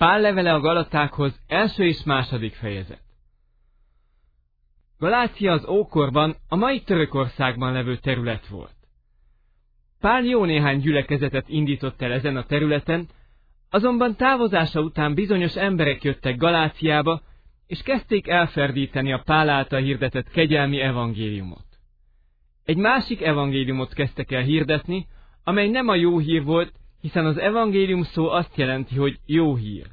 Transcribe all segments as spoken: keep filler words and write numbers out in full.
Pál levele a Galatákhoz, első és második fejezet. Galácia az ókorban, a mai Törökországban levő terület volt. Pál jó néhány gyülekezetet indított el ezen a területen, azonban távozása után bizonyos emberek jöttek Galáciába, és kezdték elferdíteni a Pál által hirdetett kegyelmi evangéliumot. Egy másik evangéliumot kezdtek el hirdetni, amely nem a jó hír volt, hiszen az evangélium szó azt jelenti, hogy jó hír.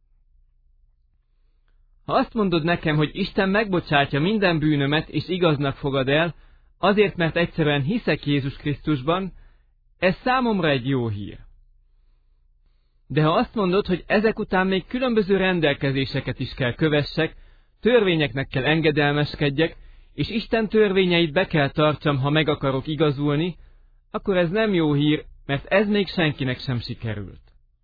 Ha azt mondod nekem, hogy Isten megbocsátja minden bűnömet és igaznak fogad el, azért, mert egyszerűen hiszek Jézus Krisztusban, ez számomra egy jó hír. De ha azt mondod, hogy ezek után még különböző rendelkezéseket is kell kövessek, törvényeknek kell engedelmeskedjek, és Isten törvényeit be kell tartsam, ha meg akarok igazulni, akkor ez nem jó hír, mert ez még senkinek sem sikerült.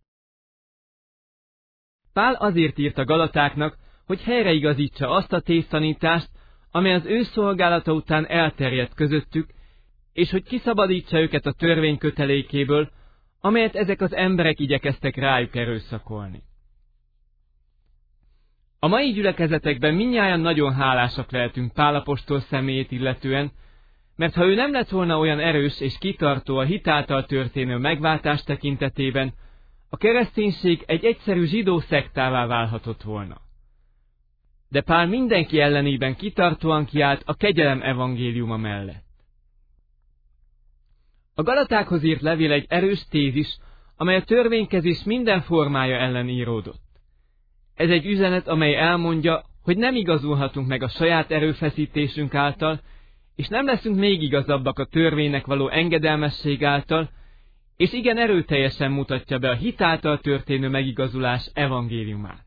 Pál azért írt a Galatáknak, hogy helyreigazítsa azt a tévtanítást, amely az ő szolgálata után elterjedt közöttük, és hogy kiszabadítsa őket a törvény kötelékéből, amelyet ezek az emberek igyekeztek rájuk erőszakolni. A mai gyülekezetekben mindnyájan nagyon hálásak lehetünk Pál apostol személyét illetően, mert ha ő nem lett volna olyan erős és kitartó a hit által történő megváltás tekintetében, a kereszténység egy egyszerű zsidó szektává válhatott volna. De Pál mindenki ellenében kitartóan kiállt a kegyelem evangéliuma mellett. A Galatákhoz írt levél egy erős tézis, amely a törvénykezés minden formája ellen íródott. Ez egy üzenet, amely elmondja, hogy nem igazulhatunk meg a saját erőfeszítésünk által, és nem leszünk még igazabbak a törvénynek való engedelmesség által, és igen erőteljesen mutatja be a hit által történő megigazulás evangéliumát.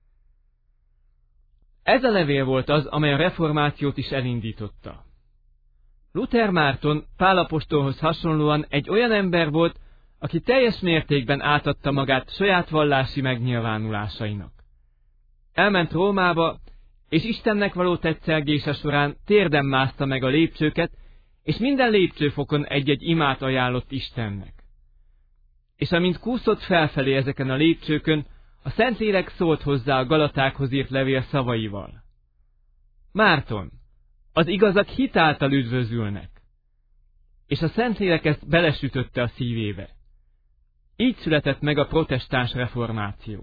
Ez a levél volt az, amely a reformációt is elindította. Luther Márton Pál apostolhoz hasonlóan egy olyan ember volt, aki teljes mértékben átadta magát saját vallási megnyilvánulásainak. Elment Rómába, és Istennek való tetszelgése során térden mászta meg a lépcsőket, és minden lépcsőfokon egy-egy imát ajánlott Istennek. És amint kúszott felfelé ezeken a lépcsőkön, a Szentlélek szólt hozzá a Galatákhoz írt levél szavaival. Márton, az igazak hit által üdvözülnek. És a Szentlélek ezt belesütötte a szívébe. Így született meg a protestáns reformáció.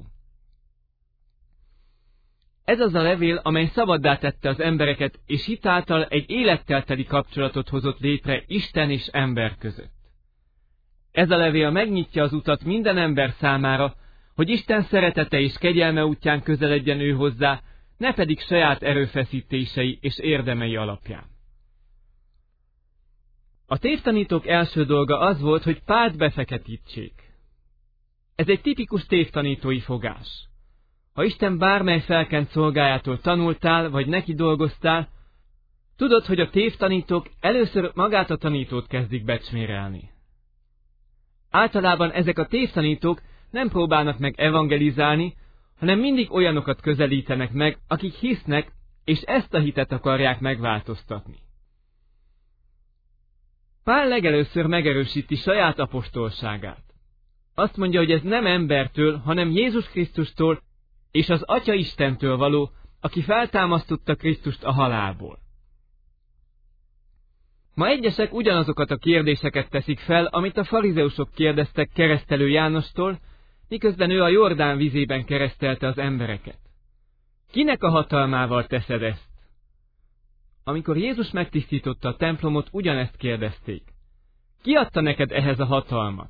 Ez az a levél, amely szabaddá tette az embereket, és hit által egy élettel teli kapcsolatot hozott létre Isten és ember között. Ez a levél megnyitja az utat minden ember számára, hogy Isten szeretete és kegyelme útján közeledjen ő hozzá, ne pedig saját erőfeszítései és érdemei alapján. A tévtanítók első dolga az volt, hogy Pált befeketítsék. Ez egy tipikus tévtanítói fogás. Ha Isten bármely felkent szolgájától tanultál, vagy neki dolgoztál, tudod, hogy a tévtanítók először magát a tanítót kezdik becsmérelni. Általában ezek a tévtanítók nem próbálnak meg evangelizálni, hanem mindig olyanokat közelítenek meg, akik hisznek, és ezt a hitet akarják megváltoztatni. Pál legelőször megerősíti saját apostolságát. Azt mondja, hogy ez nem embertől, hanem Jézus Krisztustól és az Atya Istentől való, aki feltámasztotta Krisztust a halálból. Ma egyesek ugyanazokat a kérdéseket teszik fel, amit a farizeusok kérdeztek Keresztelő Jánostól, miközben ő a Jordán vízében keresztelte az embereket. Kinek a hatalmával teszed ezt? Amikor Jézus megtisztította a templomot, ugyanezt kérdezték. Ki adta neked ehhez a hatalmat?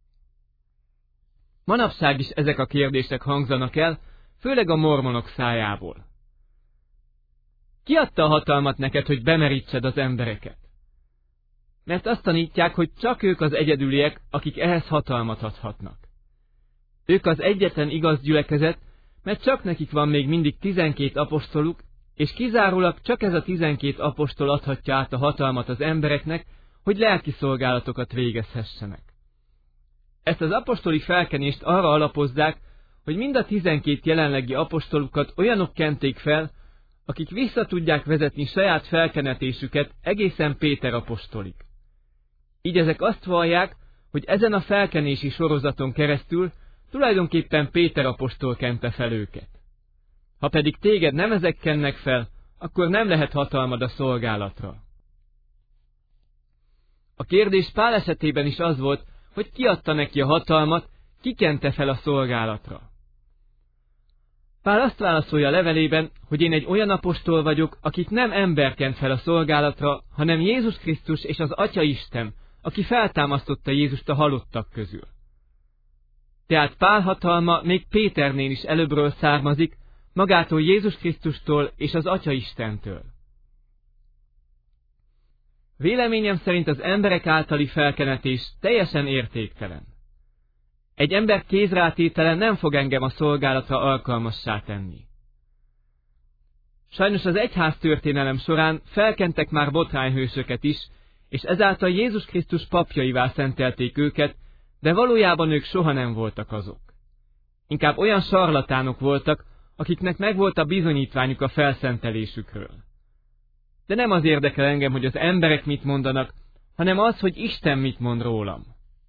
Manapság is ezek a kérdések hangzanak el, főleg a mormonok szájából. Ki adta a hatalmat neked, hogy bemerítsed az embereket? Mert azt tanítják, hogy csak ők az egyedüliek, akik ehhez hatalmat adhatnak. Ők az egyetlen igaz gyülekezet, mert csak nekik van még mindig tizenkét apostoluk, és kizárólag csak ez a tizenkét apostol adhatja át a hatalmat az embereknek, hogy lelki szolgálatokat végezhessenek. Ezt az apostoli felkenést arra alapozzák, hogy mind a tizenkét jelenlegi apostolukat olyanok kenték fel, akik vissza tudják vezetni saját felkenetésüket egészen Péter apostolig. Így ezek azt vallják, hogy ezen a felkenési sorozaton keresztül Tulajdonképpen Péter apostol kente fel őket. Ha pedig téged nem ezek kennek fel, akkor nem lehet hatalmad a szolgálatra. A kérdés Pál esetében is az volt, hogy ki adta neki a hatalmat, ki kente fel a szolgálatra. Pál azt válaszolja a levelében, hogy én egy olyan apostol vagyok, akit nem ember kent fel a szolgálatra, hanem Jézus Krisztus és az Atya Isten, aki feltámasztotta Jézust a halottak közül. Tehát Pál hatalma még Péternél is előbbről származik, magától Jézus Krisztustól és az Atya Istentől. Véleményem szerint az emberek általi felkenetés teljesen értéktelen. Egy ember kézrátétele nem fog engem a szolgálatra alkalmassá tenni. Sajnos az egyház történelem során felkentek már botrányhősöket is, és ezáltal Jézus Krisztus papjaivá szentelték őket, de valójában ők soha nem voltak azok. Inkább olyan sarlatánok voltak, akiknek megvolt a bizonyítványuk a felszentelésükről. De nem az érdekel engem, hogy az emberek mit mondanak, hanem az, hogy Isten mit mond rólam.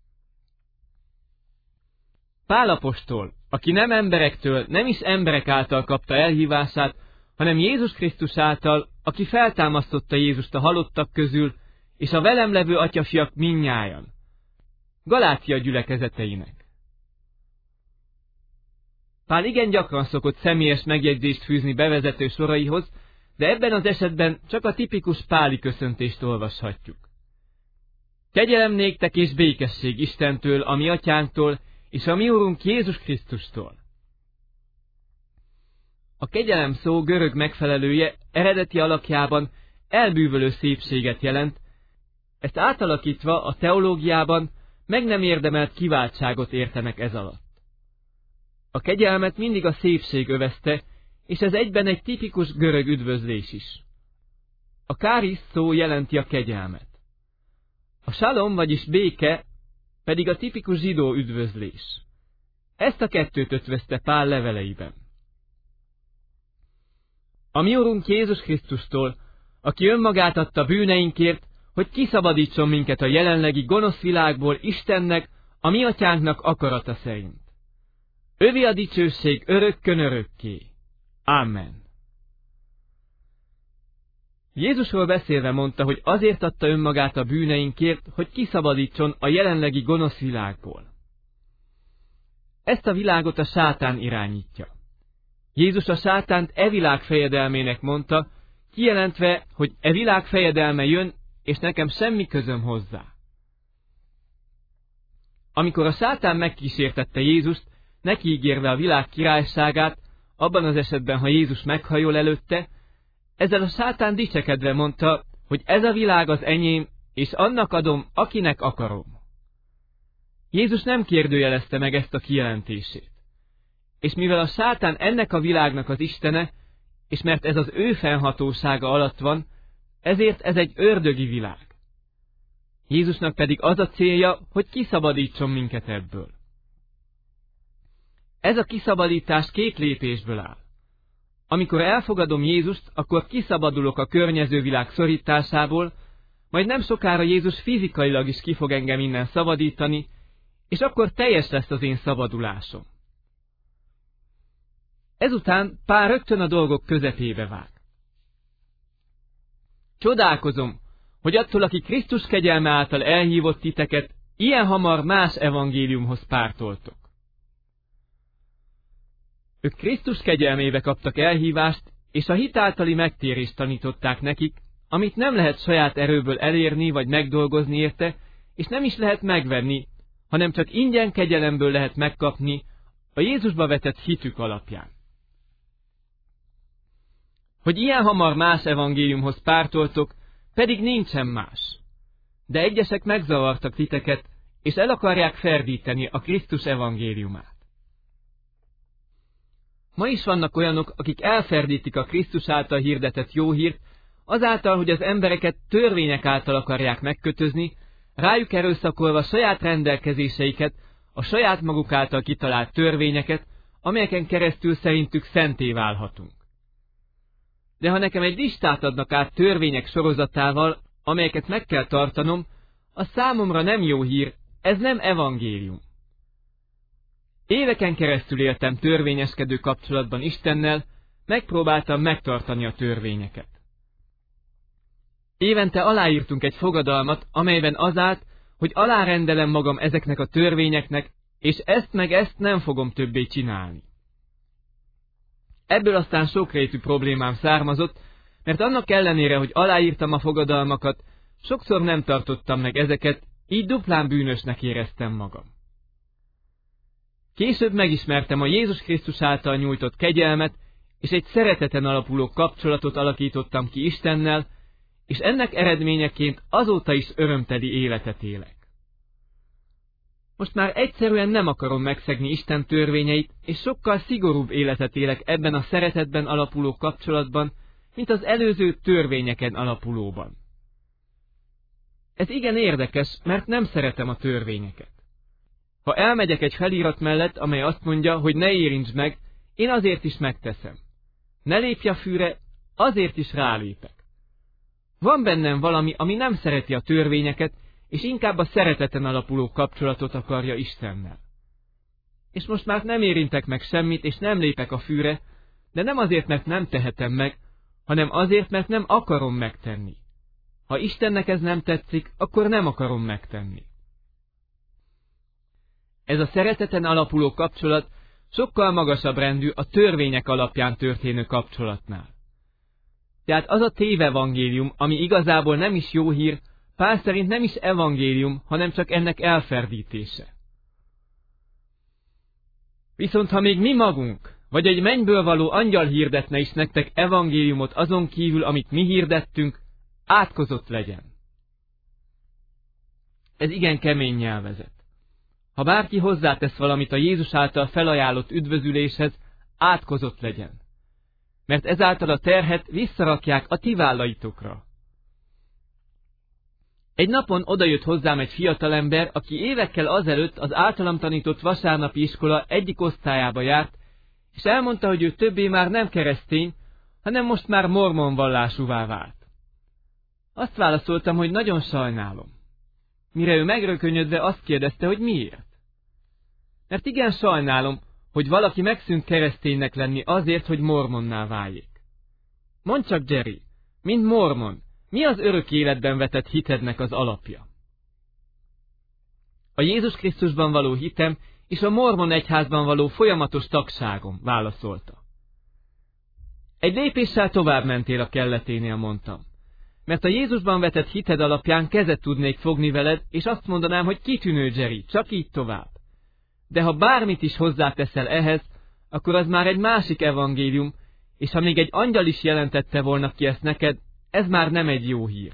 Pál apostol, aki nem emberektől, nem is emberek által kapta elhívását, hanem Jézus Krisztus által, aki feltámasztotta Jézust a halottak közül, és a velem levő atyafiak mindnyájan. Galácia gyülekezeteinek. Pál igen gyakran szokott személyes megjegyzést fűzni bevezető soraihoz, de ebben az esetben csak a tipikus páli köszöntést olvashatjuk. Kegyelem néktek és békesség Istentől, a mi atyánktól, és a mi Urunk Jézus Krisztustól. A kegyelem szó görög megfelelője eredeti alakjában elbűvölő szépséget jelent, ezt átalakítva a teológiában meg nem érdemelt kiváltságot értenek ez alatt. A kegyelmet mindig a szépség övezte, és ez egyben egy tipikus görög üdvözlés is. A kárisz szó jelenti a kegyelmet. A salom, vagyis béke, pedig a tipikus zsidó üdvözlés. Ezt a kettőt ötvözte Pál leveleiben. A mi Urunk Jézus Krisztustól, aki önmagát adta bűneinkért, hogy kiszabadítson minket a jelenlegi gonosz világból Istennek, a mi atyánknak akarata szerint. Övé a dicsőség örökkön örökké. Amen. Jézusról beszélve mondta, hogy azért adta önmagát a bűneinkért, hogy kiszabadítson a jelenlegi gonosz világból. Ezt a világot a sátán irányítja. Jézus a sátánt e világ fejedelmének mondta, kijelentve, hogy e világ fejedelme jön, és nekem semmi közöm hozzá. Amikor a sátán megkísértette Jézust, neki ígérve a világ királyságát, abban az esetben, ha Jézus meghajol előtte, ezzel a sátán dicsekedve mondta, hogy ez a világ az enyém, és annak adom, akinek akarom. Jézus nem kérdőjelezte meg ezt a kijelentését. És mivel a sátán ennek a világnak az istene, és mert ez az ő fennhatósága alatt van, ezért ez egy ördögi világ. Jézusnak pedig az a célja, hogy kiszabadítson minket ebből. Ez a kiszabadítás két lépésből áll. Amikor elfogadom Jézust, akkor kiszabadulok a környező világ szorításából, majd nem sokára Jézus fizikailag is ki fog engem innen szabadítani, és akkor teljes lesz az én szabadulásom. Ezután Pál rögtön a dolgok közepébe vág. Csodálkozom, hogy attól, aki Krisztus kegyelme által elhívott titeket, ilyen hamar más evangéliumhoz pártoltok. Ők Krisztus kegyelmébe kaptak elhívást, és a hit általi megtérést tanították nekik, amit nem lehet saját erőből elérni vagy megdolgozni érte, és nem is lehet megvenni, hanem csak ingyen kegyelemből lehet megkapni a Jézusba vetett hitük alapján. Hogy ilyen hamar más evangéliumhoz pártoltok, pedig nincsen más. De egyesek megzavartak titeket, és el akarják ferdíteni a Krisztus evangéliumát. Ma is vannak olyanok, akik elferdítik a Krisztus által hirdetett jó hírt, azáltal, hogy az embereket törvények által akarják megkötözni, rájuk erőszakolva saját rendelkezéseiket, a saját maguk által kitalált törvényeket, amelyeken keresztül szerintük szenté válhatunk. De ha nekem egy listát adnak át törvények sorozatával, amelyeket meg kell tartanom, az számomra nem jó hír, ez nem evangélium. Éveken keresztül éltem törvényeskedő kapcsolatban Istennel, megpróbáltam megtartani a törvényeket. Évente aláírtunk egy fogadalmat, amelyben az állt, hogy alárendelem magam ezeknek a törvényeknek, és ezt meg ezt nem fogom többé csinálni. Ebből aztán sokrétű problémám származott, mert annak ellenére, hogy aláírtam a fogadalmakat, sokszor nem tartottam meg ezeket, így duplán bűnösnek éreztem magam. Később megismertem a Jézus Krisztus által nyújtott kegyelmet, és egy szereteten alapuló kapcsolatot alakítottam ki Istennel, és ennek eredményeként azóta is örömteli életet élek. Most már egyszerűen nem akarom megszegni Isten törvényeit, és sokkal szigorúbb életet élek ebben a szeretetben alapuló kapcsolatban, mint az előző törvényeken alapulóban. Ez igen érdekes, mert nem szeretem a törvényeket. Ha elmegyek egy felirat mellett, amely azt mondja, hogy ne érintsd meg, én azért is megteszem. Ne lépj a fűre, azért is rálépek. Van bennem valami, ami nem szereti a törvényeket, és inkább a szereteten alapuló kapcsolatot akarja Istennel. És most már nem érintek meg semmit, és nem lépek a fűre, de nem azért, mert nem tehetem meg, hanem azért, mert nem akarom megtenni. Ha Istennek ez nem tetszik, akkor nem akarom megtenni. Ez a szereteten alapuló kapcsolat sokkal magasabb rendű a törvények alapján történő kapcsolatnál. Tehát az a tévevangélium, ami igazából nem is jó hír, Pál szerint nem is evangélium, hanem csak ennek elferdítése. Viszont ha még mi magunk, vagy egy mennyből való angyal hirdetne is nektek evangéliumot azon kívül, amit mi hirdettünk, átkozott legyen. Ez igen kemény nyelvezet. Ha bárki hozzátesz valamit a Jézus által felajánlott üdvözüléshez, átkozott legyen. Mert ezáltal a terhet visszarakják a ti vállaitokra. Egy napon odajött hozzám egy fiatalember, aki évekkel azelőtt az általam tanított vasárnapi iskola egyik osztályába járt, és elmondta, hogy ő többé már nem keresztény, hanem most már mormon vallásúvá vált. Azt válaszoltam, hogy nagyon sajnálom. Mire ő megrökönyödve azt kérdezte, hogy miért. Mert igen sajnálom, hogy valaki megszűnt kereszténynek lenni azért, hogy mormonná váljék. Mondd csak, Jerry, mint mormon, mi az örök életben vetett hitednek az alapja? A Jézus Krisztusban való hitem és a mormon egyházban való folyamatos tagságom, válaszolta. Egy lépéssel tovább mentél a kelleténél, mondtam. Mert a Jézusban vetett hited alapján kezet tudnék fogni veled, és azt mondanám, hogy kitűnő, Jerry, csak így tovább. De ha bármit is hozzáteszel ehhez, akkor az már egy másik evangélium, és ha még egy angyal is jelentette volna ki ezt neked, ez már nem egy jó hír.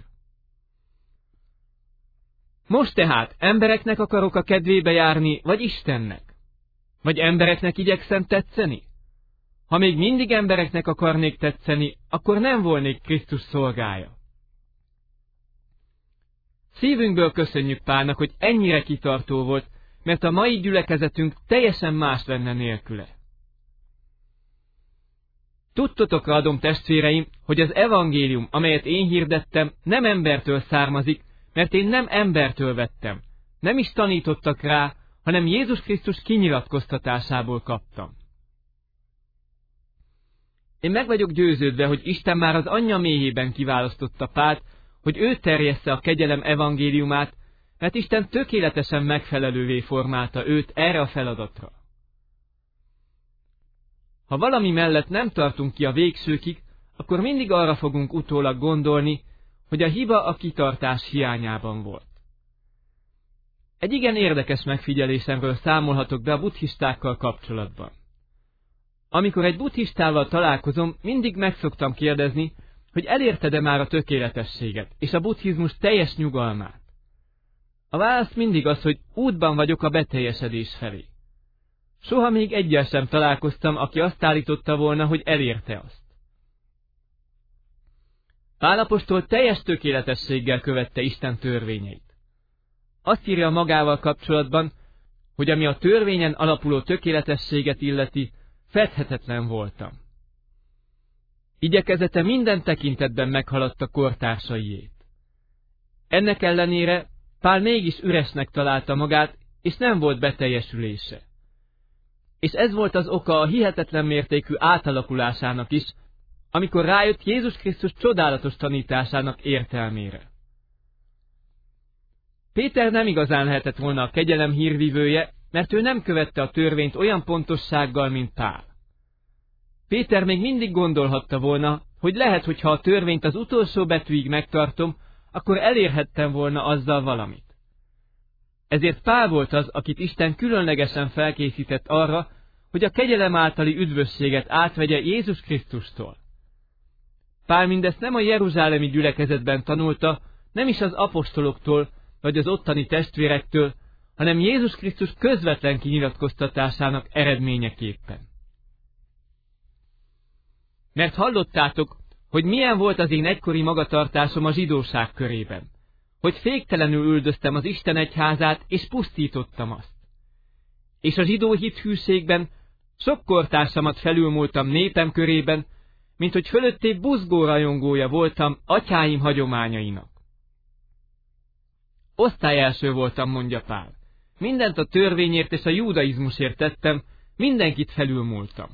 Most tehát embereknek akarok a kedvébe járni, vagy Istennek? Vagy embereknek igyekszem tetszeni? Ha még mindig embereknek akarnék tetszeni, akkor nem volnék Krisztus szolgája. Szívünkből köszönjük Pálnak, hogy ennyire kitartó volt, mert a mai gyülekezetünk teljesen más lenne nélküle. Tudtotokra adom, testvéreim, hogy az evangélium, amelyet én hirdettem, nem embertől származik, mert én nem embertől vettem. Nem is tanítottak rá, hanem Jézus Krisztus kinyilatkoztatásából kaptam. Én meg vagyok győződve, hogy Isten már az anyja méhében kiválasztotta Pált, hogy ő terjessze a kegyelem evangéliumát, mert Isten tökéletesen megfelelővé formálta őt erre a feladatra. Ha valami mellett nem tartunk ki a végsőkig, akkor mindig arra fogunk utólag gondolni, hogy a hiba a kitartás hiányában volt. Egy igen érdekes megfigyelésemről számolhatok be a buddhistákkal kapcsolatban. Amikor egy buddhistával találkozom, mindig meg szoktam kérdezni, hogy elérted-e már a tökéletességet és a buddhizmus teljes nyugalmát. A válasz mindig az, hogy útban vagyok a beteljesedés felé. Soha még egyel sem találkoztam, aki azt állította volna, hogy elérte azt. Pál apostol teljes tökéletességgel követte Isten törvényeit. Azt írja magával kapcsolatban, hogy ami a törvényen alapuló tökéletességet illeti, fedhetetlen voltam. Igyekezete minden tekintetben meghaladta kortársaiét. Ennek ellenére Pál mégis üresnek találta magát, és nem volt beteljesülése. És ez volt az oka a hihetetlen mértékű átalakulásának is, amikor rájött Jézus Krisztus csodálatos tanításának értelmére. Péter nem igazán lehetett volna a kegyelem hírvivője, mert ő nem követte a törvényt olyan pontossággal, mint Pál. Péter még mindig gondolhatta volna, hogy lehet, hogy ha a törvényt az utolsó betűig megtartom, akkor elérhettem volna azzal valamit. Ezért Pál volt az, akit Isten különlegesen felkészített arra, hogy a kegyelem általi üdvösséget átvegye Jézus Krisztustól. Pál mindezt nem a jeruzsálemi gyülekezetben tanulta, nem is az apostoloktól, vagy az ottani testvérektől, hanem Jézus Krisztus közvetlen kinyilatkoztatásának eredményeképpen. Mert hallottátok, hogy milyen volt az én egykori magatartásom a zsidóság körében, hogy féktelenül üldöztem az Isten egyházát, és pusztítottam azt. És a zsidó hithűségben sok kortársamat felülmúltam népem körében, mint hogy fölötté buzgó rajongója voltam atyáim hagyományainak. Osztályelső voltam, mondja Pál. Mindent a törvényért és a judaizmusért tettem, mindenkit felülmúltam.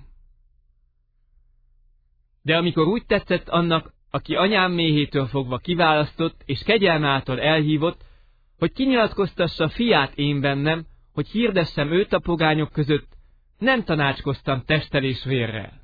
De amikor úgy tetszett annak, aki anyám méhétől fogva kiválasztott és kegyelme által elhívott, hogy kinyilatkoztassa fiát én bennem, hogy hirdessem őt a pogányok között, nem tanácskoztam testtel és vérrel.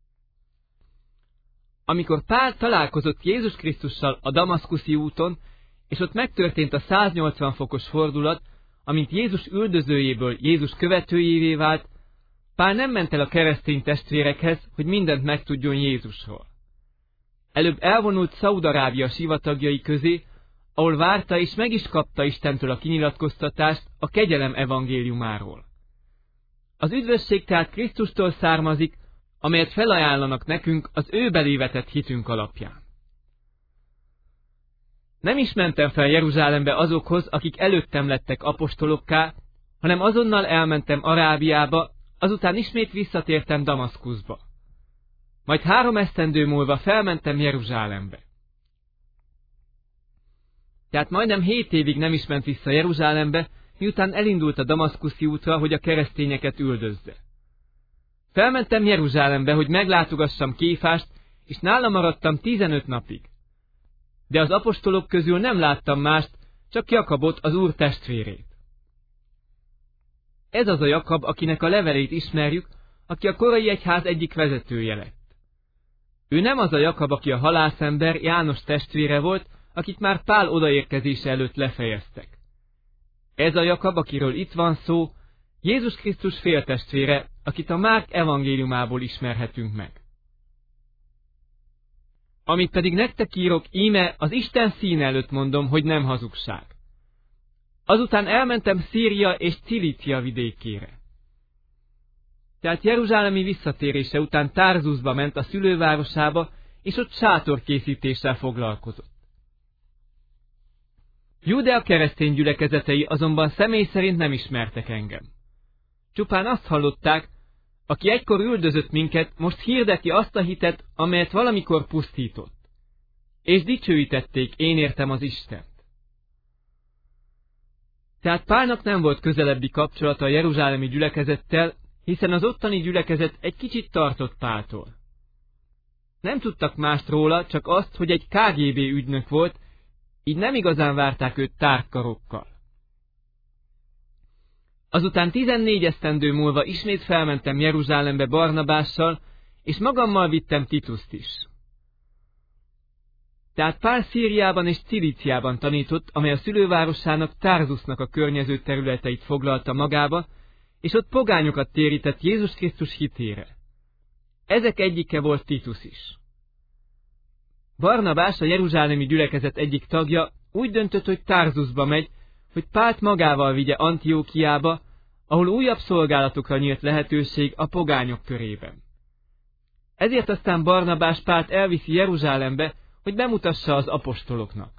Amikor Pál találkozott Jézus Krisztussal a damaszkuszi úton, és ott megtörtént a száznyolcvan fokos fordulat, amint Jézus üldözőjéből Jézus követőjévé vált, Pál nem ment el a keresztény testvérekhez, hogy mindent megtudjon Jézusról. Előbb elvonult Szaúd-Arábia sivatagjai közé, ahol várta és meg is kapta Istentől a kinyilatkoztatást a kegyelem evangéliumáról. Az üdvösség tehát Krisztustól származik, amelyet felajánlanak nekünk az ő belé vetett hitünk alapján. Nem is mentem fel Jeruzsálembe azokhoz, akik előttem lettek apostolokká, hanem azonnal elmentem Arábiába, azután ismét visszatértem Damaszkuszba. Majd három esztendő múlva felmentem Jeruzsálembe. Tehát majdnem hét évig nem is ment vissza Jeruzsálembe, miután elindult a damaszkuszi útra, hogy a keresztényeket üldözze. Felmentem Jeruzsálembe, hogy meglátogassam Kéfást, és nála maradtam tizenöt napig. De az apostolok közül nem láttam mást, csak Jakabot, az Úr testvérét. Ez az a Jakab, akinek a levelét ismerjük, aki a korai egyház egyik vezetője lett. Ő nem az a Jakab, aki a halászember, János testvére volt, akit már Pál odaérkezése előtt lefejeztek. Ez a Jakab, akiről itt van szó, Jézus Krisztus féltestvére, akit a Márk evangéliumából ismerhetünk meg. Amit pedig nektek írok, íme az Isten színe előtt mondom, hogy nem hazugság. Azután elmentem Szíria és Cilícia vidékére. Tehát jeruzsálemi visszatérése után Tárzusba ment a szülővárosába, és ott sátorkészítéssel foglalkozott. Júdea keresztény gyülekezetei azonban személy szerint nem ismertek engem. Csupán azt hallották, aki egykor üldözött minket, most hirdeti azt a hitet, amelyet valamikor pusztított. És dicsőítették, én értem az Istent. Tehát Pálnak nem volt közelebbi kapcsolata a jeruzsálemi gyülekezettel, hiszen az ottani gyülekezet egy kicsit tartott Páltól. Nem tudtak mást róla, csak azt, hogy egy ká gé bé ügynök volt, így nem igazán várták őt tárkarokkal. Azután tizennégy esztendő múlva ismét felmentem Jeruzsálembe Barnabással, és magammal vittem Tituszt is. Tehát Pál Szíriában és Cilíciában tanított, amely a szülővárosának, Tárzusnak a környező területeit foglalta magába, és ott pogányokat térített Jézus Krisztus hitére. Ezek egyike volt Titus is. Barnabás, a jeruzsálemi gyülekezet egyik tagja, úgy döntött, hogy Tárzusba megy, hogy Pált magával vigye Antiókiába, ahol újabb szolgálatokra nyílt lehetőség a pogányok körében. Ezért aztán Barnabás Pált elviszi Jeruzsálembe, hogy bemutassa az apostoloknak.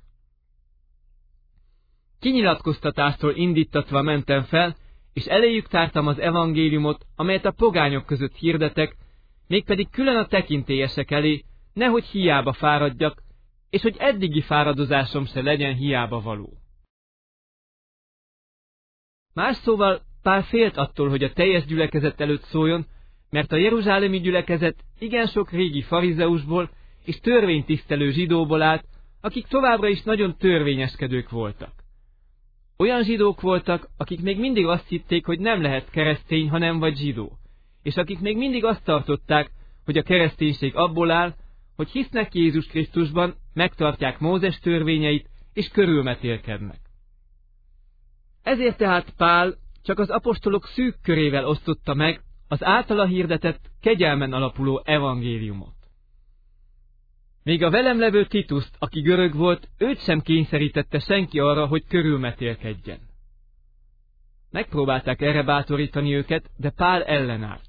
Kinyilatkoztatástól indítatva mentem fel, és eléjük tártam az evangéliumot, amelyet a pogányok között hirdetek, mégpedig külön a tekintélyesek elé, nehogy hiába fáradjak, és hogy eddigi fáradozásom se legyen hiába való. Más szóval Pál félt attól, hogy a teljes gyülekezet előtt szóljon, mert a jeruzsálemi gyülekezet igen sok régi farizeusból és törvénytisztelő zsidóból állt, akik továbbra is nagyon törvényeskedők voltak. Olyan zsidók voltak, akik még mindig azt hitték, hogy nem lehet keresztény, ha nem vagy zsidó, és akik még mindig azt tartották, hogy a kereszténység abból áll, hogy hisznek Jézus Krisztusban, megtartják Mózes törvényeit, és körülmetélkednek. Ezért tehát Pál csak az apostolok szűk körével osztotta meg az általa hirdetett, kegyelmen alapuló evangéliumot. Még a velem levő Tituszt, aki görög volt, őt sem kényszerítette senki arra, hogy körülmetélkedjen. Megpróbálták erre bátorítani őket, de Pál ellenállt.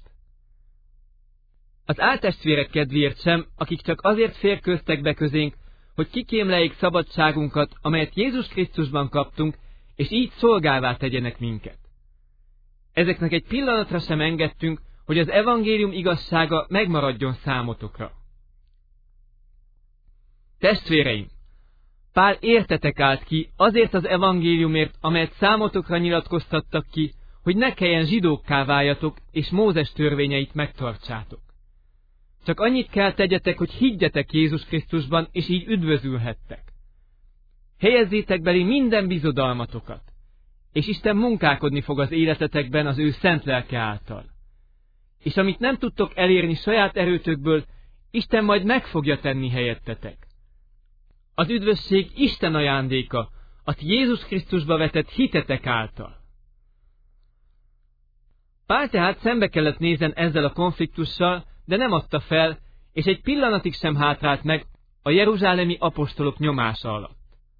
Az áltestvérek kedvéért sem, akik csak azért férkőztek be közénk, hogy kikémleljék szabadságunkat, amelyet Jézus Krisztusban kaptunk, és így szolgává tegyenek minket. Ezeknek egy pillanatra sem engedtünk, hogy az evangélium igazsága megmaradjon számotokra. Testvéreim, Pál értetek állt ki azért az evangéliumért, amelyet számotokra nyilatkoztattak ki, hogy ne kelljen zsidókká váljatok, és Mózes törvényeit megtartsátok. Csak annyit kell tegyetek, hogy higgyetek Jézus Krisztusban, és így üdvözülhettek. Helyezzétek belé minden bizodalmatokat, és Isten munkálkodni fog az életetekben az ő szent lelke által. És amit nem tudtok elérni saját erőtökből, Isten majd meg fogja tenni helyettetek. Az üdvösség Isten ajándéka, a ti Jézus Krisztusba vetett hitetek által. Pál tehát szembe kellett nézen ezzel a konfliktussal, de nem adta fel, és egy pillanatig sem hátrált meg a jeruzsálemi apostolok nyomása alatt.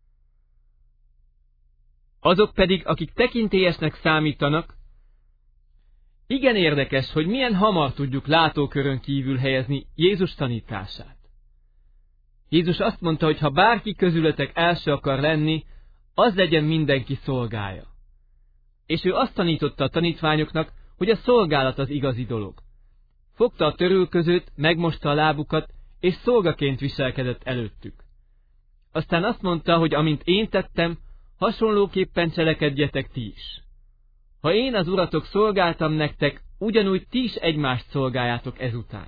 Azok pedig, akik tekintélyesnek számítanak, igen érdekes, hogy milyen hamar tudjuk látókörön kívül helyezni Jézus tanítását. Jézus azt mondta, hogy ha bárki közületek első akar lenni, az legyen mindenki szolgája. És ő azt tanította a tanítványoknak, hogy a szolgálat az igazi dolog. Fogta a törülközőt, megmosta a lábukat, és szolgaként viselkedett előttük. Aztán azt mondta, hogy amint én tettem, hasonlóképpen cselekedjetek ti is. Ha én az uratok szolgáltam nektek, ugyanúgy ti is egymást szolgáljátok ezután.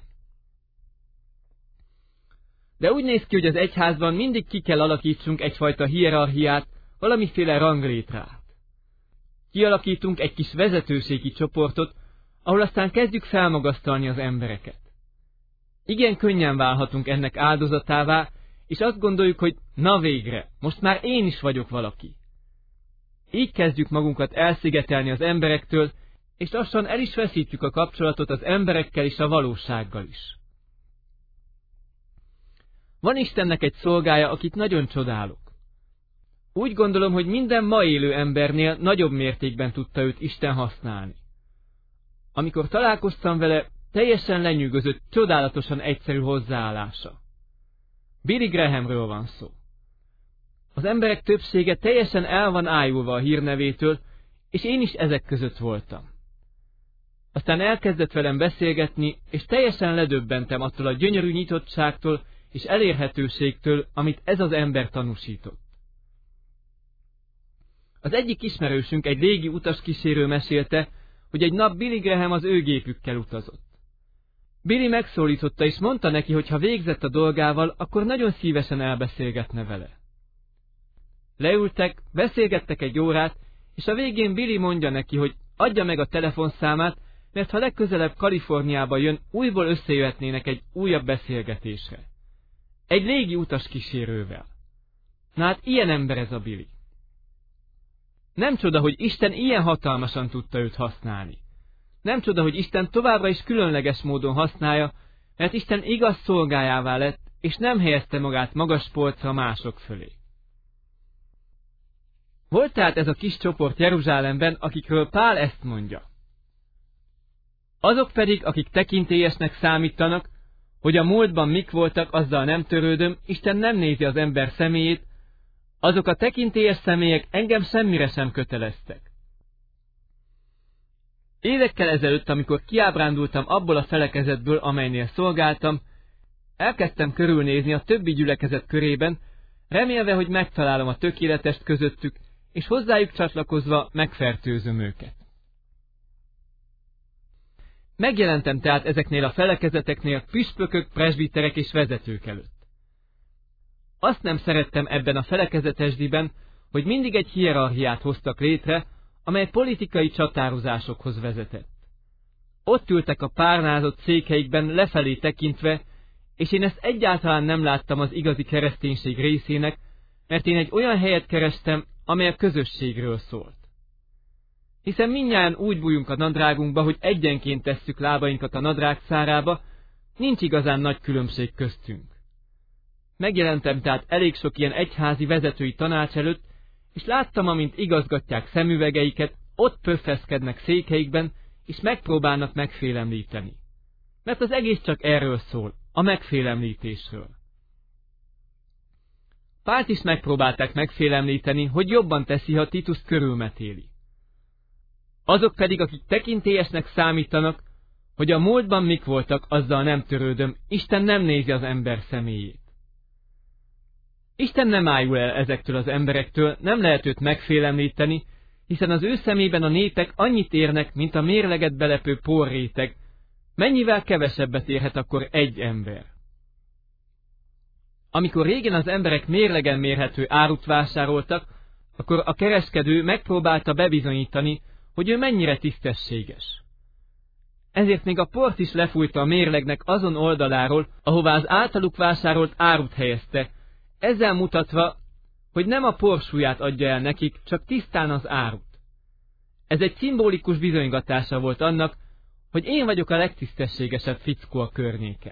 De úgy néz ki, hogy az egyházban mindig ki kell alakítsunk egyfajta hierarchiát, valamiféle ranglétrát. Kialakítunk egy kis vezetőségi csoportot, ahol aztán kezdjük felmagasztalni az embereket. Igen könnyen válhatunk ennek áldozatává, és azt gondoljuk, hogy na végre, most már én is vagyok valaki. Így kezdjük magunkat elszigetelni az emberektől, és lassan el is veszítjük a kapcsolatot az emberekkel és a valósággal is. Van Istennek egy szolgája, akit nagyon csodálok. Úgy gondolom, hogy minden ma élő embernél nagyobb mértékben tudta őt Isten használni. Amikor találkoztam vele, teljesen lenyűgözött, csodálatosan egyszerű hozzáállása. Billy Grahamről van szó. Az emberek többsége teljesen el van ájulva a hírnevétől, és én is ezek között voltam. Aztán elkezdett velem beszélgetni, és teljesen ledöbbentem attól a gyönyörű nyitottságtól és elérhetőségtől, amit ez az ember tanúsított. Az egyik ismerősünk, egy régi utaskísérő mesélte, hogy egy nap Billy Graham az ő gépükkel utazott. Billy megszólította, és mondta neki, hogy ha végzett a dolgával, akkor nagyon szívesen elbeszélgetne vele. Leültek, beszélgettek egy órát, és a végén Billy mondja neki, hogy adja meg a telefonszámát, mert ha legközelebb Kaliforniába jön, újból összejöhetnének egy újabb beszélgetésre. Egy légi utaskísérővel. Na hát ilyen ember ez a Billy. Nem csoda, hogy Isten ilyen hatalmasan tudta őt használni. Nem csoda, hogy Isten továbbra is különleges módon használja, mert Isten igaz szolgájává lett, és nem helyezte magát magas polcra mások fölé. Volt tehát ez a kis csoport Jeruzsálemben, akikről Pál ezt mondja. Azok pedig, akik tekintélyesnek számítanak, hogy a múltban mik voltak, azzal nem törődöm, Isten nem nézi az ember személyét, azok a tekintélyes személyek engem semmire sem köteleztek. Évekkel ezelőtt, amikor kiábrándultam abból a felekezetből, amelynél szolgáltam, elkezdtem körülnézni a többi gyülekezet körében, remélve, hogy megtalálom a tökéletest közöttük, és hozzájuk csatlakozva megfertőzöm őket. Megjelentem tehát ezeknél a felekezeteknél püspökök, presbiterek és vezetők előtt. Azt nem szerettem ebben a felekezetesdiben, hogy mindig egy hierarchiát hoztak létre, amely politikai csatározásokhoz vezetett. Ott ültek a párnázott székeikben lefelé tekintve, és én ezt egyáltalán nem láttam az igazi kereszténység részének, mert én egy olyan helyet kerestem, amely a közösségről szólt. Hiszen mindnyájan úgy bújunk a nadrágunkba, hogy egyenként tesszük lábainkat a nadrág szárába, nincs igazán nagy különbség köztünk. Megjelentem tehát elég sok ilyen egyházi vezetői tanács előtt, és láttam, amint igazgatják szemüvegeiket, ott pöffeszkednek székeikben, és megpróbálnak megfélemlíteni. Mert az egész csak erről szól, a megfélemlítésről. Pált is megpróbálták megfélemlíteni, hogy jobban teszi, ha Tituszt körülmetéli. Azok pedig, akik tekintélyesnek számítanak, hogy a múltban mik voltak, azzal nem törődöm, Isten nem nézi az ember személyét. Isten nem ájul el ezektől az emberektől, nem lehet őt megfélemlíteni, hiszen az ő szemében a népek annyit érnek, mint a mérleget belepő porréteg. Mennyivel kevesebbet érhet akkor egy ember? Amikor régen az emberek mérlegen mérhető árut vásároltak, akkor a kereskedő megpróbálta bebizonyítani, hogy ő mennyire tisztességes. Ezért még a port is lefújta a mérlegnek azon oldaláról, ahová az általuk vásárolt árut helyezte, ezzel mutatva, hogy nem a por súlyát adja el nekik, csak tisztán az árut. Ez egy szimbolikus bizonygatása volt annak, hogy én vagyok a legtisztességesebb fickó a környéken.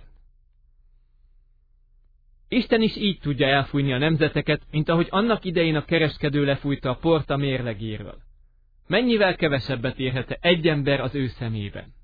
Isten is így tudja elfújni a nemzeteket, mint ahogy annak idején a kereskedő lefújta a port a mérlegéről. Mennyivel kevesebbet érhet egy ember az ő szemében?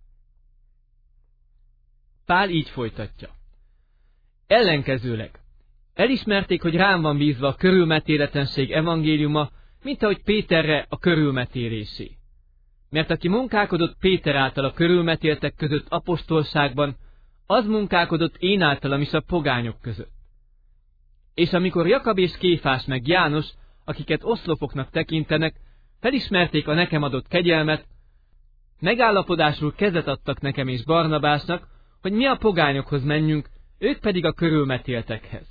Pál így folytatja. Ellenkezőleg, elismerték, hogy rám van bízva a körülmetéletlenség evangéliuma, mint ahogy Péterre a körülmetélésé. Mert aki munkálkodott Péter által a körülmetéltek között apostolságban, az munkálkodott én általam is a pogányok között. És amikor Jakab és Kéfás meg János, akiket oszlopoknak tekintenek, felismerték a nekem adott kegyelmet, megállapodásul kezet adtak nekem és Barnabásnak, hogy mi a pogányokhoz menjünk, ők pedig a körülmetéltekhez.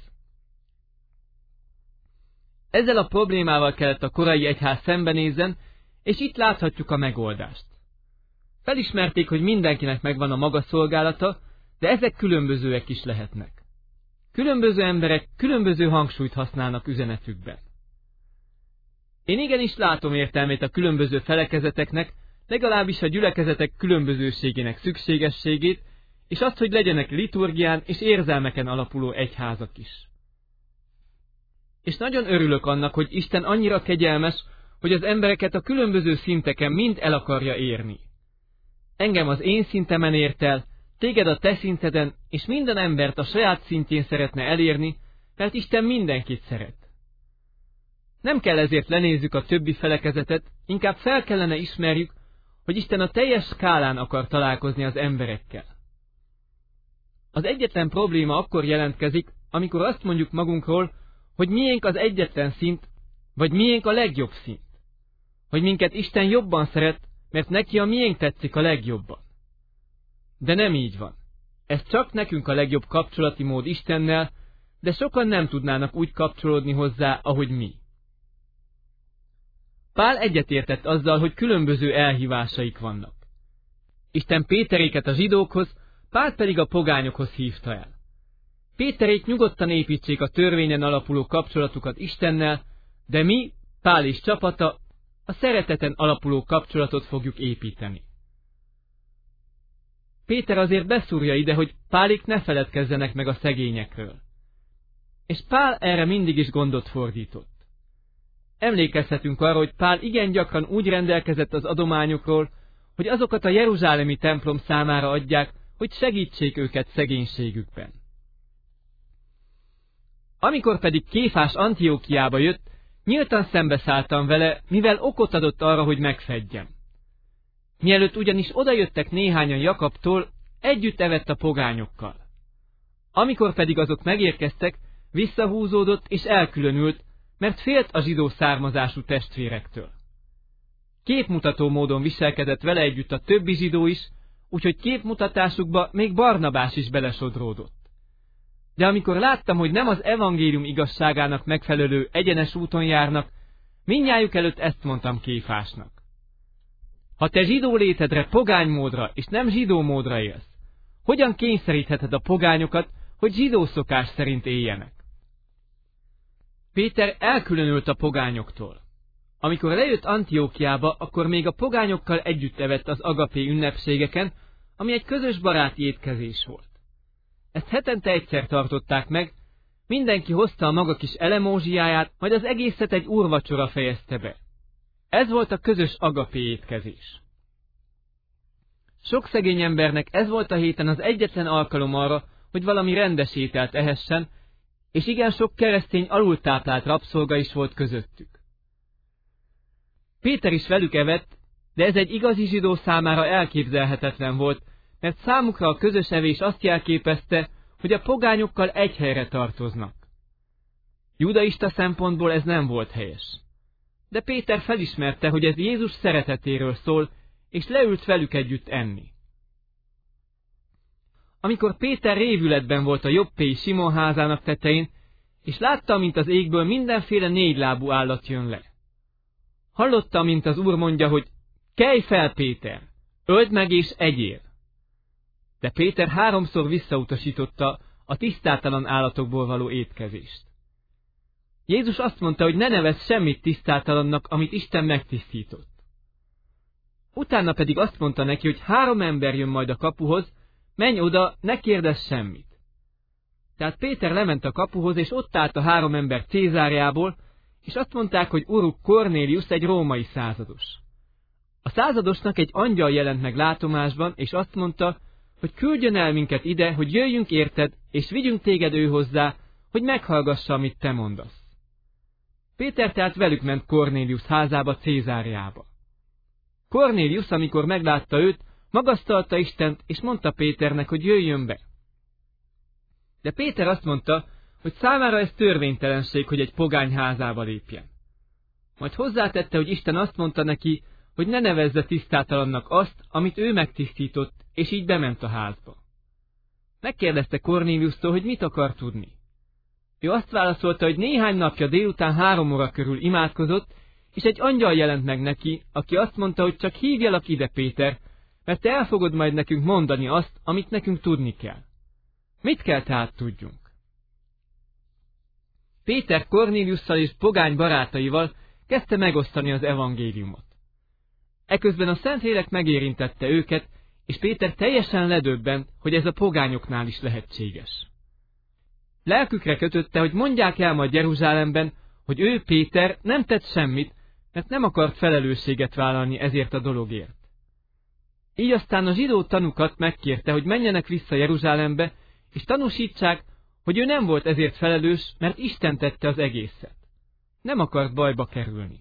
Ezzel a problémával kellett a korai egyház szembenézzen, és itt láthatjuk a megoldást. Felismerték, hogy mindenkinek megvan a maga szolgálata, de ezek különbözőek is lehetnek. Különböző emberek különböző hangsúlyt használnak üzenetükben. Én igenis látom értelmét a különböző felekezeteknek, legalábbis a gyülekezetek különbözőségének szükségességét, és azt, hogy legyenek liturgián és érzelmeken alapuló egyházak is. És nagyon örülök annak, hogy Isten annyira kegyelmes, hogy az embereket a különböző szinteken mind el akarja érni. Engem az én szintemen ért el, téged a te szinteden, és minden embert a saját szintjén szeretne elérni, mert Isten mindenkit szeret. Nem kell ezért lenézzük a többi felekezetet, inkább fel kellene ismerjük, hogy Isten a teljes skálán akar találkozni az emberekkel. Az egyetlen probléma akkor jelentkezik, amikor azt mondjuk magunkról, hogy miénk az egyetlen szint, vagy miénk a legjobb szint. Hogy minket Isten jobban szeret, mert neki a miénk tetszik a legjobban. De nem így van. Ez csak nekünk a legjobb kapcsolati mód Istennel, de sokan nem tudnának úgy kapcsolódni hozzá, ahogy mi. Pál egyetértett azzal, hogy különböző elhívásaik vannak. Isten Péteréket a zsidókhoz, Pált pedig a pogányokhoz hívta el. Péterék nyugodtan építsék a törvényen alapuló kapcsolatukat Istennel, de mi, Pál és csapata, a szereteten alapuló kapcsolatot fogjuk építeni. Péter azért beszúrja ide, hogy Pálik ne feledkezzenek meg a szegényekről. És Pál erre mindig is gondot fordított. Emlékezhetünk arra, hogy Pál igen gyakran úgy rendelkezett az adományokról, hogy azokat a jeruzsálemi templom számára adják, hogy segítsék őket szegénységükben. Amikor pedig Kéfás Antiókiába jött, nyíltan szembeszálltam vele, mivel okot adott arra, hogy megfedjem. Mielőtt ugyanis odajöttek néhányan Jakabtól, együtt evett a pogányokkal. Amikor pedig azok megérkeztek, visszahúzódott és elkülönült, mert félt a zsidó származású testvérektől. Képmutató módon viselkedett vele együtt a többi zsidó is, úgyhogy képmutatásukba még Barnabás is belesodródott. De amikor láttam, hogy nem az evangélium igazságának megfelelő egyenes úton járnak, mindnyájuk előtt ezt mondtam Kéfásnak. Ha te zsidó létedre pogány módra és nem zsidó módra élsz, hogyan kényszerítheted a pogányokat, hogy zsidó szokás szerint éljenek? Péter elkülönült a pogányoktól. Amikor lejött Antiókiába, akkor még a pogányokkal együtt evett az agapé ünnepségeken, ami egy közös baráti étkezés volt. Ezt hetente egyszer tartották meg, mindenki hozta a maga kis elemózsiáját, majd az egészet egy úrvacsora fejezte be. Ez volt a közös agapé étkezés. Sok szegény embernek ez volt a héten az egyetlen alkalom arra, hogy valami rendes ételt ehessen, és igen sok keresztény alultáplált rabszolga is volt közöttük. Péter is velük evett, de ez egy igazi zsidó számára elképzelhetetlen volt, mert számukra a közös evés azt jelképezte, hogy a pogányokkal egy helyre tartoznak. Judaista szempontból ez nem volt helyes. De Péter felismerte, hogy ez Jézus szeretetéről szól, és leült velük együtt enni. Amikor Péter révületben volt a jobbéi Simon házának tetején, és látta, mint az égből mindenféle négylábú állat jön le. Hallotta, mint az Úr mondja, hogy kelj fel, Péter, öld meg és egyél. De Péter háromszor visszautasította a tisztátalan állatokból való étkezést. Jézus azt mondta, hogy ne nevezz semmit tisztátalannak, amit Isten megtisztított. Utána pedig azt mondta neki, hogy három ember jön majd a kapuhoz, menj oda, ne kérdezz semmit. Tehát Péter lement a kapuhoz, és ott állt a három ember Cézárjából, és azt mondták, hogy uruk Kornélius egy római százados. A századosnak egy angyal jelent meg látomásban, és azt mondta, hogy küldjön el minket ide, hogy jöjjünk érted, és vigyünk téged ő hozzá, hogy meghallgassa, amit te mondasz. Péter tehát velük ment Kornélius házába, Cézárjába. Kornélius, amikor meglátta őt, magasztalta Istent, és mondta Péternek, hogy jöjjön be. De Péter azt mondta, hogy számára ez törvénytelenség, hogy egy pogány házába lépjen. Majd hozzátette, hogy Isten azt mondta neki, hogy ne nevezze tisztátalannak azt, amit ő megtisztított, és így bement a házba. Megkérdezte Kornéliustól, hogy mit akar tudni. Ő azt válaszolta, hogy néhány napja délután három óra körül imádkozott, és egy angyal jelent meg neki, aki azt mondta, hogy csak hívjalak ide, Péter, mert te el fogod majd nekünk mondani azt, amit nekünk tudni kell. Mit kell tehát tudjunk? Péter Kornéliusszal és pogány barátaival kezdte megosztani az evangéliumot. Eközben a Szentlélek megérintette őket, és Péter teljesen ledöbbent, hogy ez a pogányoknál is lehetséges. Lelkükre kötötte, hogy mondják el majd Jeruzsálemben, hogy ő, Péter, nem tett semmit, mert nem akart felelősséget vállalni ezért a dologért. Így aztán a zsidó tanukat megkérte, hogy menjenek vissza Jeruzsálembe, és tanúsítsák, hogy ő nem volt ezért felelős, mert Isten tette az egészet. Nem akart bajba kerülni.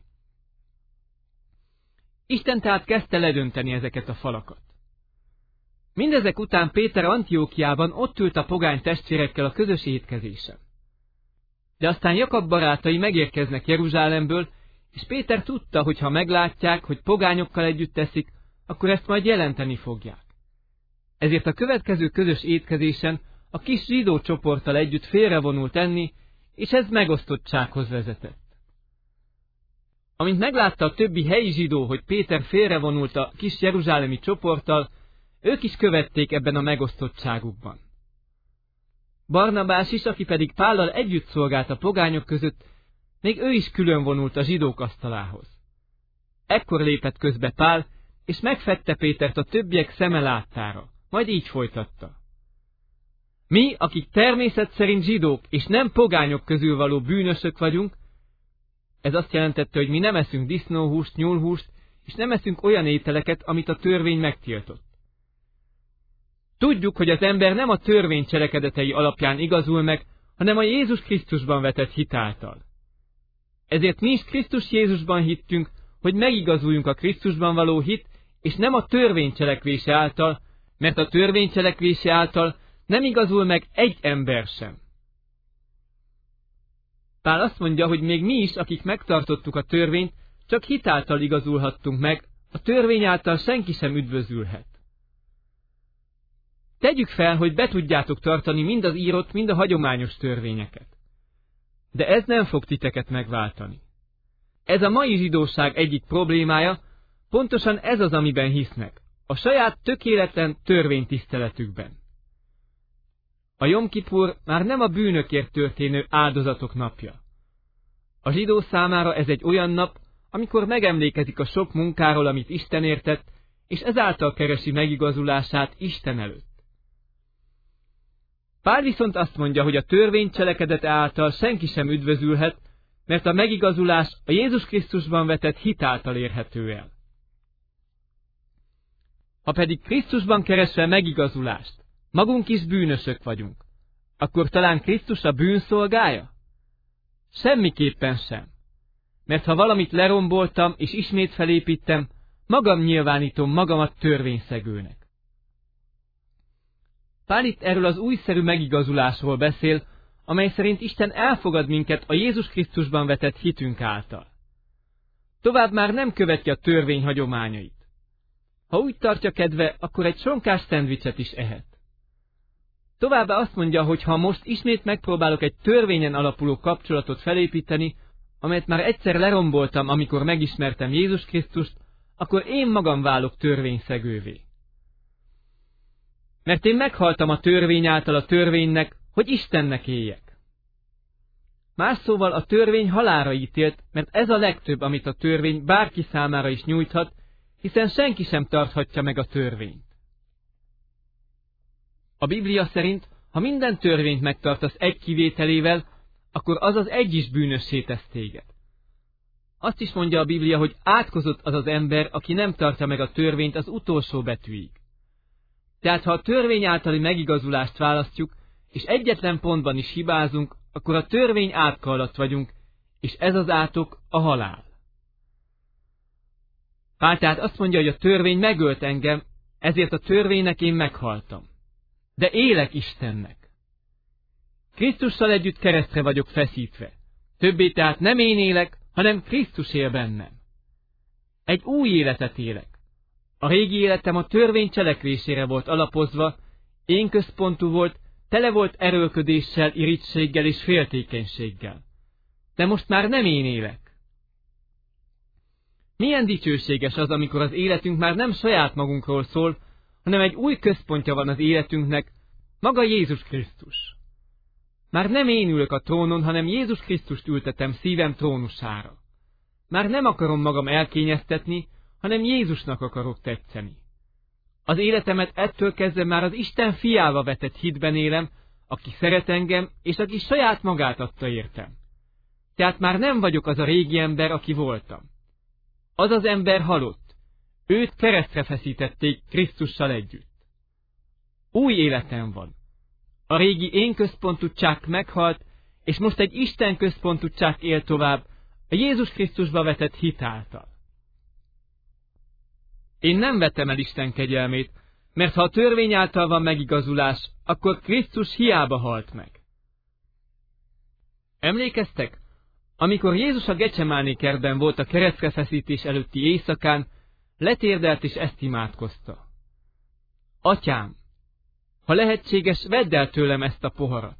Isten tehát kezdte ledönteni ezeket a falakat. Mindezek után Péter Antiókiában ott ült a pogány testvérekkel a közös étkezésen. De aztán Jakab barátai megérkeznek Jeruzsálemből, és Péter tudta, hogy ha meglátják, hogy pogányokkal együtt teszik, akkor ezt majd jelenteni fogják. Ezért a következő közös étkezésen a kis zsidó csoporttal együtt félrevonult enni, és ez megosztottsághoz vezetett. Amint meglátta a többi helyi zsidó, hogy Péter félrevonult a kis jeruzsálemi csoporttal, ők is követték ebben a megosztottságukban. Barnabás is, aki pedig Pállal együtt szolgált a pogányok között, még ő is külön vonult a zsidók asztalához. Ekkor lépett közbe Pál, és megfedte Pétert a többiek szeme láttára, majd így folytatta. Mi, akik természet szerint zsidók és nem pogányok közül való bűnösök vagyunk, ez azt jelentette, hogy mi nem eszünk disznóhúst, nyúlhúst, és nem eszünk olyan ételeket, amit a törvény megtiltott. Tudjuk, hogy az ember nem a törvény cselekedetei alapján igazul meg, hanem a Jézus Krisztusban vetett hit által. Ezért mi is Krisztus Jézusban hittünk, hogy megigazuljunk a Krisztusban való hit, és nem a törvény cselekvése által, mert a törvény cselekvése által nem igazul meg egy ember sem. Pál azt mondja, hogy még mi is, akik megtartottuk a törvényt, csak hit által igazulhattunk meg, a törvény által senki sem üdvözülhet. Tegyük fel, hogy be tudjátok tartani mind az írott, mind a hagyományos törvényeket. De ez nem fog titeket megváltani. Ez a mai zsidóság egyik problémája, pontosan ez az, amiben hisznek, a saját tökéletlen törvénytiszteletükben. A Jom Kipur már nem a bűnökért történő áldozatok napja. A zsidó számára ez egy olyan nap, amikor megemlékezik a sok munkáról, amit Isten értett, és ezáltal keresi megigazulását Isten előtt. Pál viszont azt mondja, hogy a törvény cselekedete által senki sem üdvözülhet, mert a megigazulás a Jézus Krisztusban vetett hit által érhető el. Ha pedig Krisztusban keresve megigazulást, magunk is bűnösök vagyunk, akkor talán Krisztus a bűn szolgája? Semmiképpen sem. Mert ha valamit leromboltam és ismét felépítem, magam nyilvánítom magamat törvényszegőnek. Pál itt erről az újszerű megigazulásról beszél, amely szerint Isten elfogad minket a Jézus Krisztusban vetett hitünk által. Tovább már nem követi a törvény hagyományait. Ha úgy tartja kedve, akkor egy sonkás szendvicset is ehet. Továbbá azt mondja, hogy ha most ismét megpróbálok egy törvényen alapuló kapcsolatot felépíteni, amelyet már egyszer leromboltam, amikor megismertem Jézus Krisztust, akkor én magam válok törvényszegővé. Mert én meghaltam a törvény által a törvénynek, hogy Istennek éljek. Más szóval a törvény halálra ítélt, mert ez a legtöbb, amit a törvény bárki számára is nyújthat, hiszen senki sem tarthatja meg a törvényt. A Biblia szerint, ha minden törvényt megtartasz egy kivételével, akkor az az egy is bűnössé tesz téged. Azt is mondja a Biblia, hogy átkozott az az ember, aki nem tartja meg a törvényt az utolsó betűig. Tehát ha a törvény általi megigazulást választjuk, és egyetlen pontban is hibázunk, akkor a törvény átka alatt vagyunk, és ez az átok a halál. Pál tehát azt mondja, hogy a törvény megölt engem, ezért a törvénynek én meghaltam. De élek Istennek. Krisztussal együtt keresztre vagyok feszítve. Többé tehát nem én élek, hanem Krisztus él bennem. Egy új életet élek. A régi életem a törvény cselekvésére volt alapozva, én központú volt, tele volt erőlködéssel, irigységgel és féltékenységgel. De most már nem én élek. Milyen dicsőséges az, amikor az életünk már nem saját magunkról szól, hanem egy új központja van az életünknek, maga Jézus Krisztus. Már nem én ülök a trónon, hanem Jézus Krisztust ültetem szívem trónusára. Már nem akarom magam elkényeztetni, hanem Jézusnak akarok tetszeni. Az életemet ettől kezdve már az Isten fiába vetett hitben élem, aki szeret engem, és aki saját magát adta értem. Tehát már nem vagyok az a régi ember, aki voltam. Az az ember halott. Őt keresztre feszítették Krisztussal együtt. Új életem van. A régi én központúság meghalt, és most egy Isten központúság él tovább, a Jézus Krisztusba vetett hit által. Én nem vettem el Isten kegyelmét, mert ha a törvény által van megigazulás, akkor Krisztus hiába halt meg. Emlékeztek? Amikor Jézus a Gecsemáné kertben volt a keresztrefeszítés előtti éjszakán, letérdelt és ezt imádkozta. Atyám, ha lehetséges, vedd el tőlem ezt a poharat.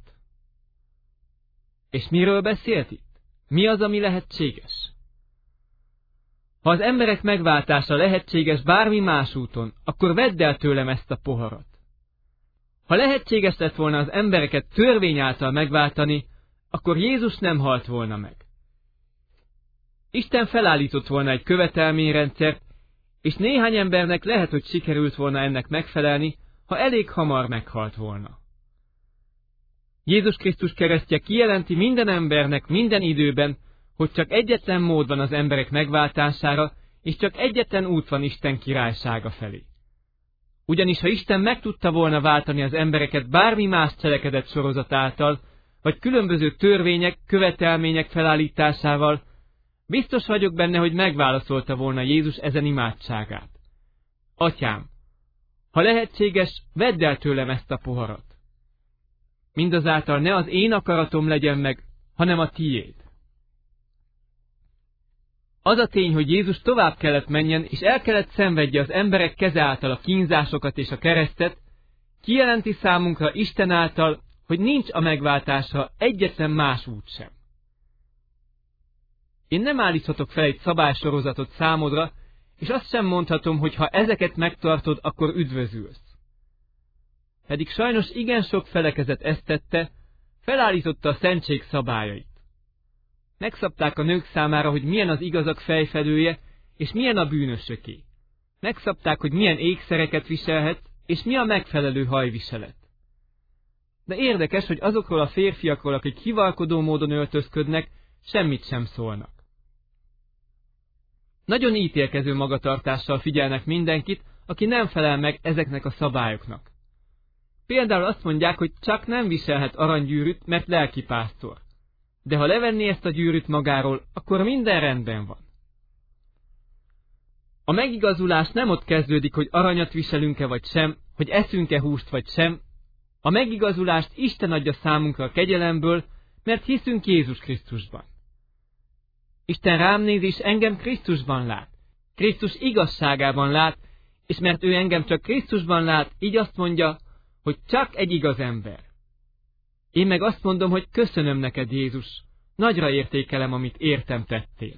És miről beszélt itt? Mi az, ami lehetséges? Ha az emberek megváltása lehetséges bármi más úton, akkor vedd el tőlem ezt a poharat. Ha lehetséges lett volna az embereket törvény által megváltani, akkor Jézus nem halt volna meg. Isten felállított volna egy követelményrendszert, és néhány embernek lehet, hogy sikerült volna ennek megfelelni, ha elég hamar meghalt volna. Jézus Krisztus keresztje kijelenti minden embernek minden időben, hogy csak egyetlen mód van az emberek megváltására, és csak egyetlen út van Isten királysága felé. Ugyanis ha Isten meg tudta volna váltani az embereket bármi más cselekedet sorozat által, vagy különböző törvények, követelmények felállításával, biztos vagyok benne, hogy megválaszolta volna Jézus ezen imádságát. Atyám, ha lehetséges, vedd el tőlem ezt a poharat. Mindazáltal ne az én akaratom legyen meg, hanem a tiéd. Az a tény, hogy Jézus tovább kellett menjen, és el kellett szenvedje az emberek keze által a kínzásokat és a keresztet, kijelenti számunkra Isten által, hogy nincs a megváltásra egyetlen más út sem. Én nem állíthatok fel egy szabálysorozatot számodra, és azt sem mondhatom, hogy ha ezeket megtartod, akkor üdvözülsz. Pedig sajnos igen sok felekezet ezt tette, felállította a szentség szabályait. Megszabták a nők számára, hogy milyen az igazak fejfedője, és milyen a bűnösöké. Megszabták, hogy milyen ékszereket viselhet, és mi a megfelelő hajviselet. De érdekes, hogy azokról a férfiakról, akik hivalkodó módon öltözködnek, semmit sem szólnak. Nagyon ítélkező magatartással figyelnek mindenkit, aki nem felel meg ezeknek a szabályoknak. Például azt mondják, hogy csak nem viselhet aranygyűrűt, mert lelkipásztor. De ha levenné ezt a gyűrűt magáról, akkor minden rendben van. A megigazulás nem ott kezdődik, hogy aranyat viselünk-e vagy sem, hogy eszünk-e húst vagy sem. A megigazulást Isten adja számunkra a kegyelemből, mert hiszünk Jézus Krisztusban. Isten rám néz, és engem Krisztusban lát. Krisztus igazságában lát, és mert ő engem csak Krisztusban lát, így azt mondja, hogy csak egy igaz ember. Én meg azt mondom, hogy köszönöm neked, Jézus, nagyra értékelem, amit értem tettél.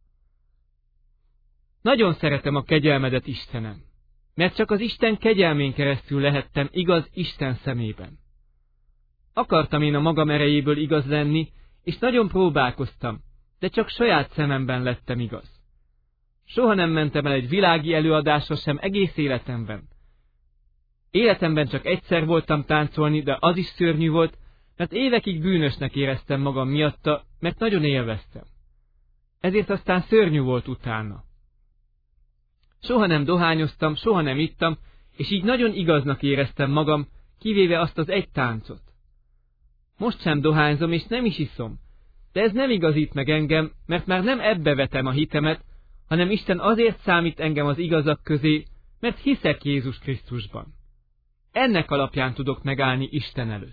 Nagyon szeretem a kegyelmedet, Istenem, mert csak az Isten kegyelmén keresztül lehettem igaz Isten szemében. Akartam én a magam erejéből igaz lenni, és nagyon próbálkoztam, de csak saját szememben lettem igaz. Soha nem mentem el egy világi előadásra sem egész életemben. Életemben csak egyszer voltam táncolni, de az is szörnyű volt, mert évekig bűnösnek éreztem magam miatta, mert nagyon élveztem. Ezért aztán szörnyű volt utána. Soha nem dohányoztam, soha nem ittam, és így nagyon igaznak éreztem magam, kivéve azt az egy táncot. Most sem dohányzom, és nem is iszom, de ez nem igazít meg engem, mert már nem ebbe vetem a hitemet, hanem Isten azért számít engem az igazak közé, mert hiszek Jézus Krisztusban. Ennek alapján tudok megállni Isten előtt.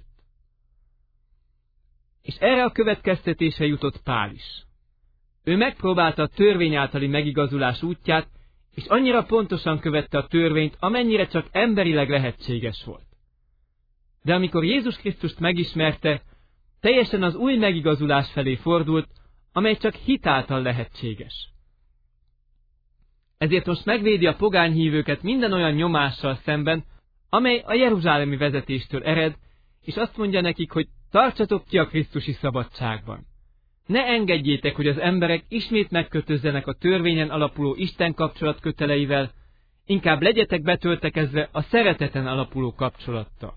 És erre a következtetésre jutott Pál is. Ő megpróbálta a törvény általi megigazulás útját, és annyira pontosan követte a törvényt, amennyire csak emberileg lehetséges volt. De amikor Jézus Krisztust megismerte, teljesen az új megigazulás felé fordult, amely csak hit által lehetséges. Ezért most megvédi a pogány hívőket minden olyan nyomással szemben, amely a jeruzsálemi vezetéstől ered, és azt mondja nekik, hogy tartsatok ki a krisztusi szabadságban. Ne engedjétek, hogy az emberek ismét megkötözzenek a törvényen alapuló Isten kapcsolat köteleivel, inkább legyetek betöltekezve a szereteten alapuló kapcsolattal.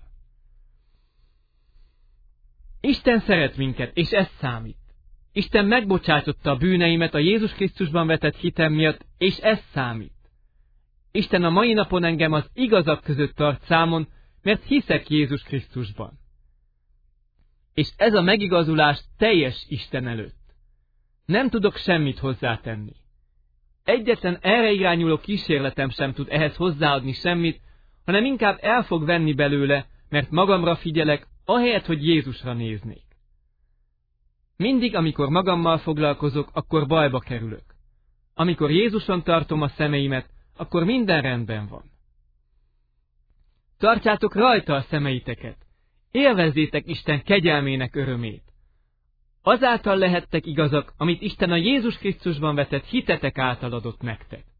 Isten szeret minket, és ez számít. Isten megbocsátotta a bűneimet a Jézus Krisztusban vetett hitem miatt, és ez számít. Isten a mai napon engem az igazak között tart számon, mert hiszek Jézus Krisztusban. És ez a megigazulás teljes Isten előtt. Nem tudok semmit hozzátenni. Egyetlen erre irányuló kísérletem sem tud ehhez hozzáadni semmit, hanem inkább el fog venni belőle, mert magamra figyelek, ahelyett, hogy Jézusra néznék. Mindig, amikor magammal foglalkozok, akkor bajba kerülök. Amikor Jézuson tartom a szemeimet, akkor minden rendben van. Tartsátok rajta a szemeiteket, élvezzétek Isten kegyelmének örömét. Azáltal lehettek igazak, amit Isten a Jézus Krisztusban vetett hitetek által adott nektek.